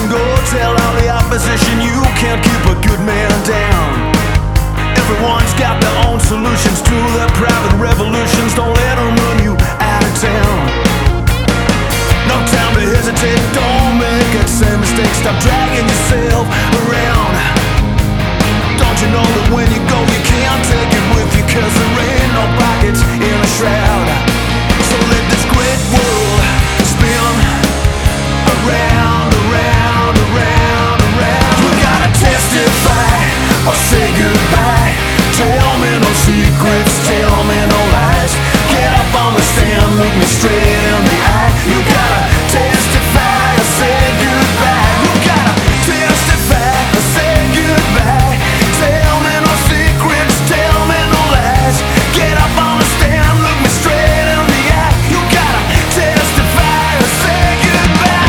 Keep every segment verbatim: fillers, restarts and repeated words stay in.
can go tell all the opposition you can't keep a good man down. Everyone's got their own solutions to their private revolutions. Don't let them run you out of town. No time to hesitate, don't make the same mistake. Stop dragging yourself around. Don't you know that when you go you can't take it with you, cause there ain't no pockets in a shroud. So let this great world spin around, around, around, around. We gotta testify or say goodbye. Tell me no secrets, tell me no lies. Get up on the stand, look me straight in the eye. You gotta testify or say goodbye. You gotta testify or say goodbye. Tell me no secrets, tell me no lies. Get up on the stand, look me straight in the eye. You gotta testify or say goodbye.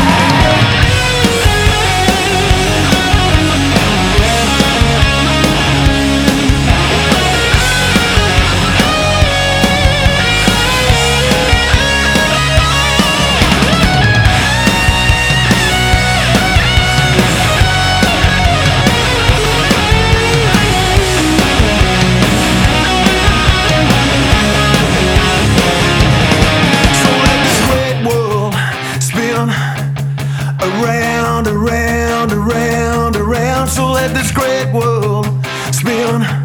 Around, around, around, around. So let this great world spin